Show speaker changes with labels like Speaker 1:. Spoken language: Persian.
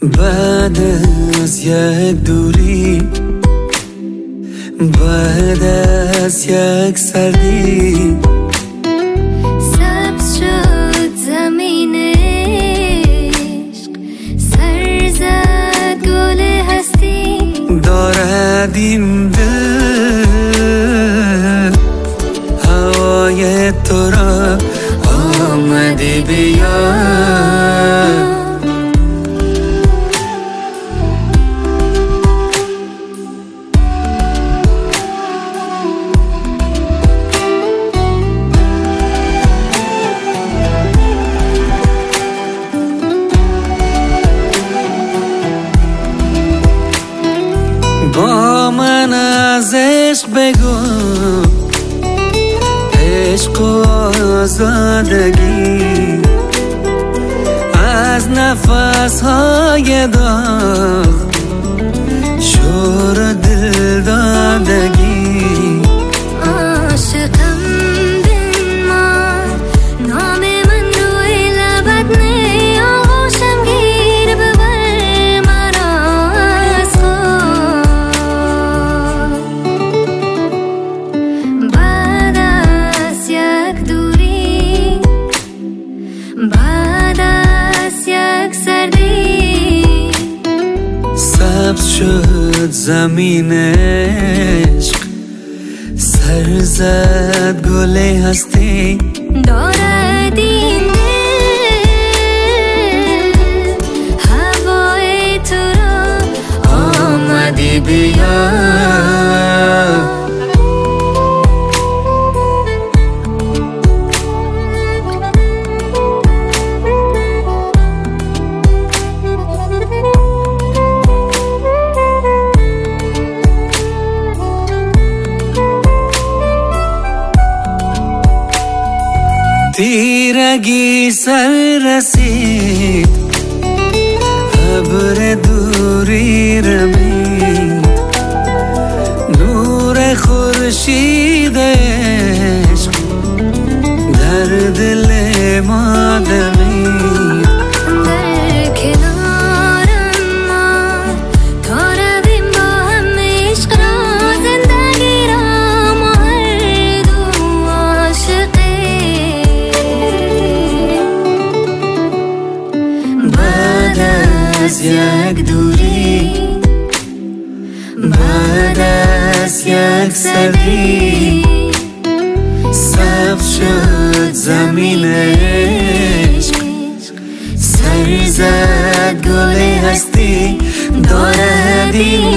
Speaker 1: بعد از یک دوری، بعد از یک سردی،
Speaker 2: سبز شد زمین عشق، سر زد گل هستی.
Speaker 1: دارد این دل هوای تو را، آمدی بیا. با من از عشق بگو، عشق و آزادگی، از نفس‌های داغ، شور دل دادگی.
Speaker 2: عاشقم بنمای، نام من روی لبت نی، آغوشم گیر ببر مرا از خود. بعد از یک دوری، بعد از یک سردی،
Speaker 1: سبز شد زمین عشق، سر زد گل هستی.
Speaker 2: دارد این دل هوای تو را،
Speaker 1: آمدی بیا. تیرگی سر رسید، ابر دوری رمید، نور خورشید عشق در دل ما دمید.
Speaker 2: در کنارم ما تا رویم با هم عشق را، زندگی را ما هر دو عاشقیم. بعد از یک دوری، بعد از یک سردی،
Speaker 1: سبز شد زمین عشق، سر زد گل هستی. دارد این